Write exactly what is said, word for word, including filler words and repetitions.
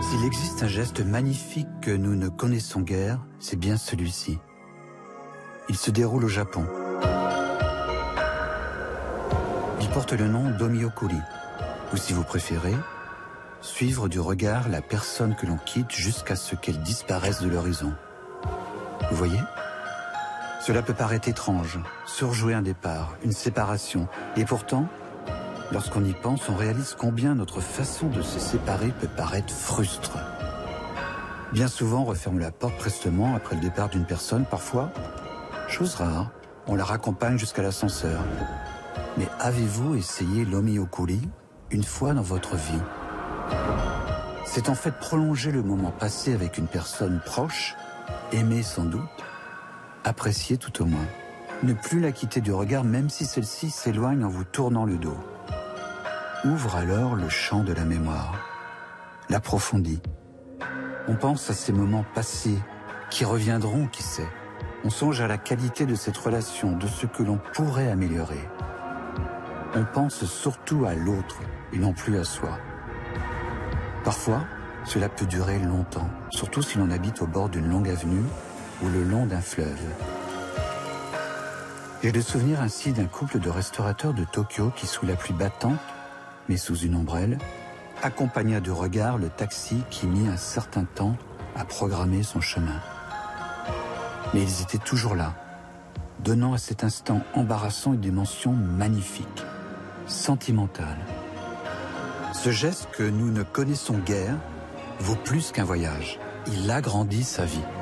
S'il existe un geste magnifique que nous ne connaissons guère, c'est bien celui-ci. Il se déroule au Japon. Il porte le nom d'omiokuri, ou si vous préférez, suivre du regard la personne que l'on quitte jusqu'à ce qu'elle disparaisse de l'horizon. Vous voyez ? Cela peut paraître étrange, surjouer un départ, une séparation, et pourtant, lorsqu'on y pense, on réalise combien notre façon de se séparer peut paraître frustre. Bien souvent, on referme la porte prestement après le départ d'une personne. Parfois, chose rare, on la raccompagne jusqu'à l'ascenseur. Mais avez-vous essayé l'omiokuri une fois dans votre vie? C'est en fait prolonger le moment passé avec une personne proche, aimée sans doute, appréciée tout au moins. Ne plus la quitter du regard même si celle-ci s'éloigne en vous tournant le dos. Ouvre alors le champ de la mémoire, l'approfondit. On pense à ces moments passés qui reviendront, qui sait. On songe à la qualité de cette relation, de ce que l'on pourrait améliorer. On pense surtout à l'autre et non plus à soi. Parfois, cela peut durer longtemps, surtout si l'on habite au bord d'une longue avenue ou le long d'un fleuve. J'ai le souvenir ainsi d'un couple de restaurateurs de Tokyo qui, sous la pluie battante, mais sous une ombrelle, accompagna de regard le taxi qui mit un certain temps à programmer son chemin. Mais ils étaient toujours là, donnant à cet instant embarrassant une dimension magnifique, sentimentale. Ce geste que nous ne connaissons guère vaut plus qu'un voyage. Il agrandit sa vie.